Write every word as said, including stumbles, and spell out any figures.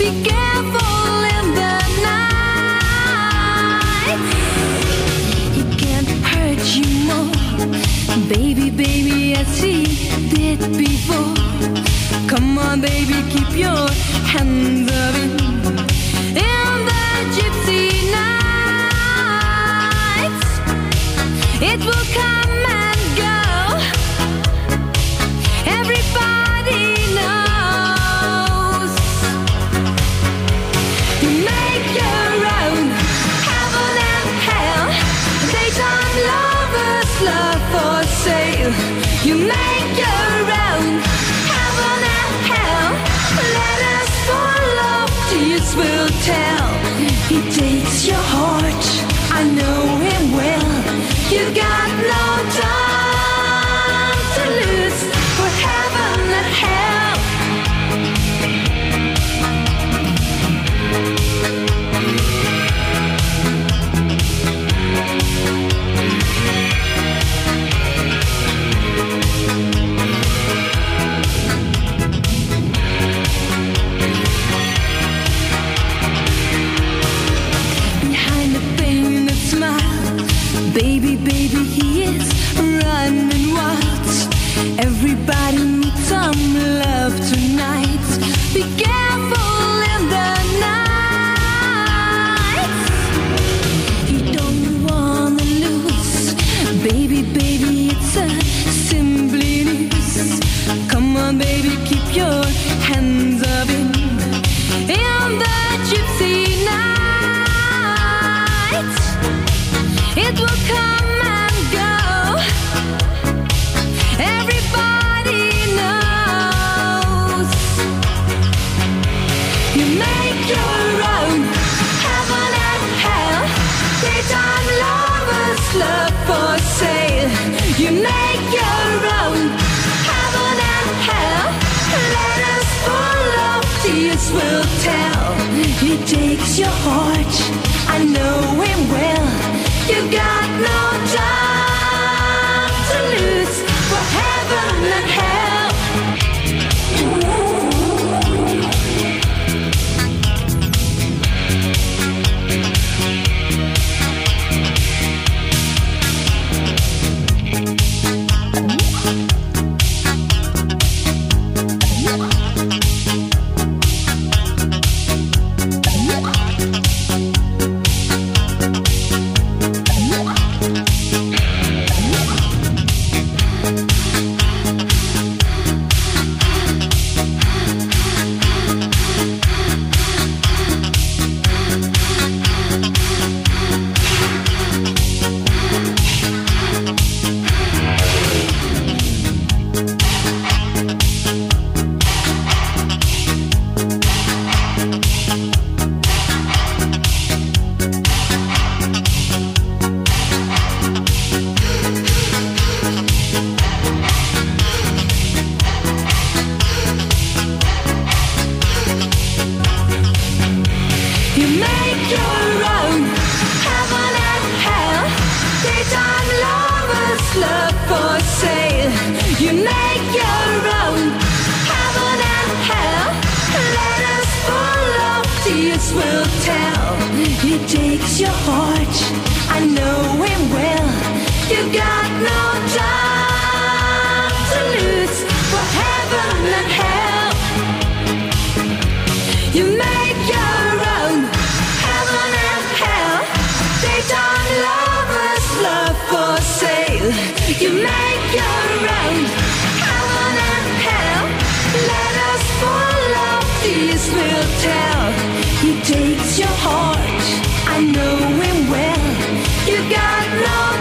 Be careful in the night. He can't hurt you more, baby, baby, as he did before. Come on, baby, keep your hands up in, in the gypsy nights. It will come and go. Everybody knows. You make your own heaven and hell. Daytime lovers, love for sale. You make your own heaven and hell. Let us follow, tears will tell. He takes your heart, I know him well. You got no time to lose for heaven and hell. Behind the painted smile, baby, baby, he is running wild. Everybody needs some love tonight. Be careful in the night. He don't wanna lose, baby, baby, it's a simply news. Come on, baby, keep your hands up in, in the gypsy night. It will come and go. Everybody knows. You make your own heaven and hell. Daytime lovers, love for sale. You make your own heaven and hell. Let us follow, tears will tell. He takes your heart, I know him well. You got no time to lose for heaven and hell. You make your own heaven and hell. Daytime lovers, love for sale. You make your own heaven and hell. Let us follow, tears will tell. He takes your heart, I know him well. You got no time to lose for heaven and hell. You make your own heaven and hell. Daytime lovers, love for sale. You make your own heaven and hell. Let us follow, tears will tell. He takes your heart, I know him well. You got no